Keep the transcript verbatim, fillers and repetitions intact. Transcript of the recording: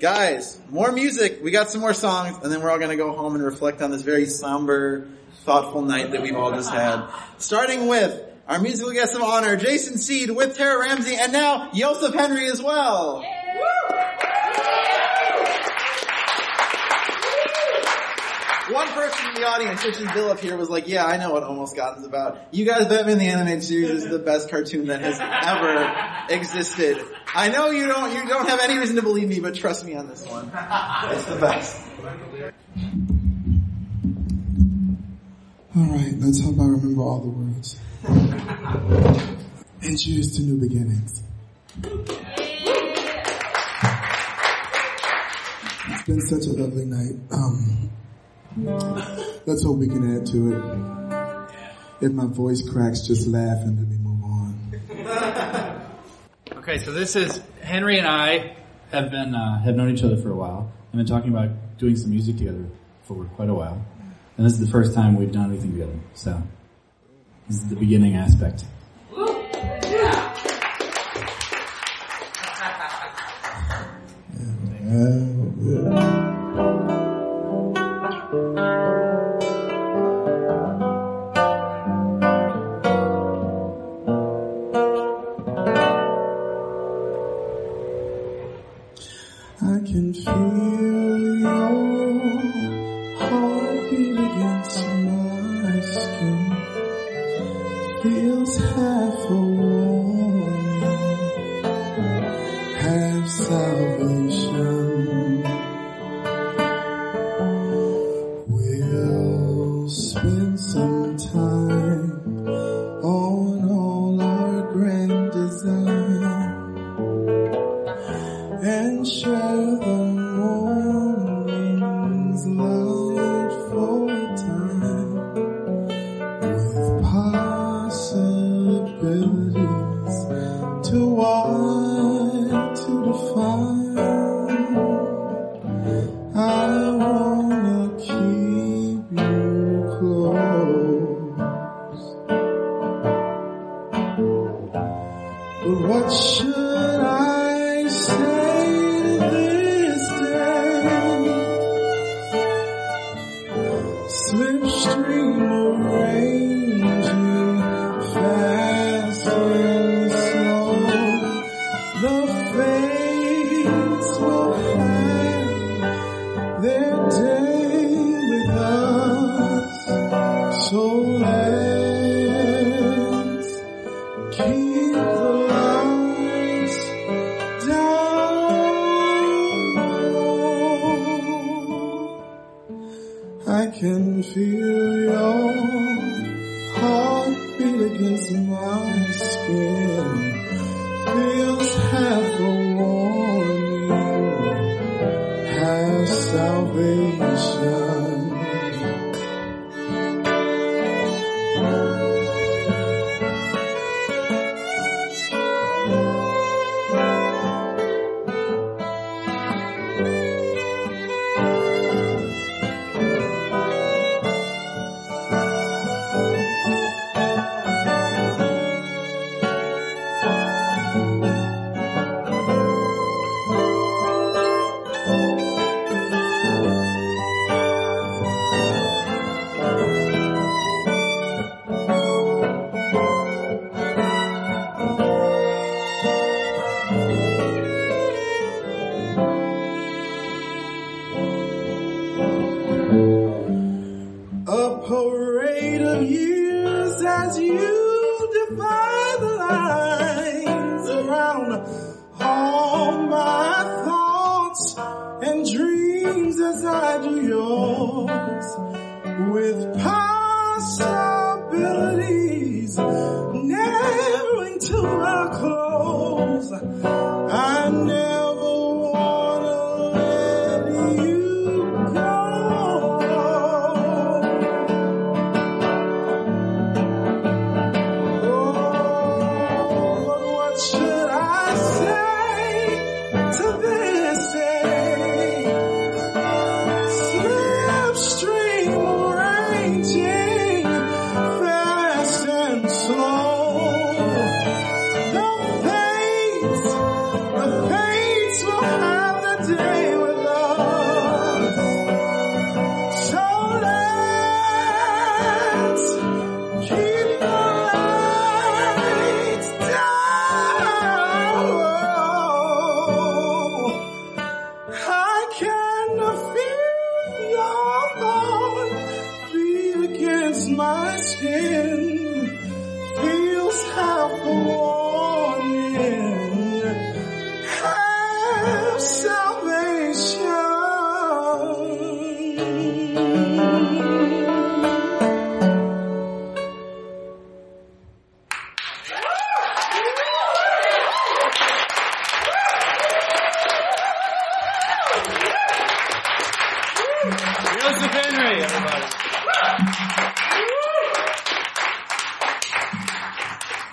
Guys, more music. We got some more songs, and then we're all going to go home and reflect on this very somber, thoughtful night that we've all just had. Starting with our musical guest of honor, Jason Seed with Tara Ramsey, and now Joseph Henry as well. One person in the audience, which is Bill up here, was like, yeah, I know what Almost God is about. You guys, Batman the Animated Series is the best cartoon that has ever existed. I know you don't, you don't have any reason to believe me, but trust me on this one. It's the best. Alright, let's hope I remember all the words. And cheers to new beginnings. It's been such a lovely night. Um, let's hope we can add to it. If my voice cracks, just laugh and let me move on. Okay, so this is, Henry and I have been, uh, have known each other for a while. I've been talking about doing some music together for quite a while. And this is the first time we've done anything together. So, this is the beginning aspect. Yeah. Yeah. I can feel your heartbeat against my skin. Feels half a warning, half salvation. We'll spend some time on all our grand design and share the morning's light for a time with possibilities too wide to define. I wanna keep you close, but what should I say this day? Slipstream arrange me fast and slow. The fates will have their day with us, so let's keep the lights down. I can feel your heartbeat against my skin. Feels half a warning, half salvation. A parade of years as you defy the lines around all my thoughts and dreams as I do yours.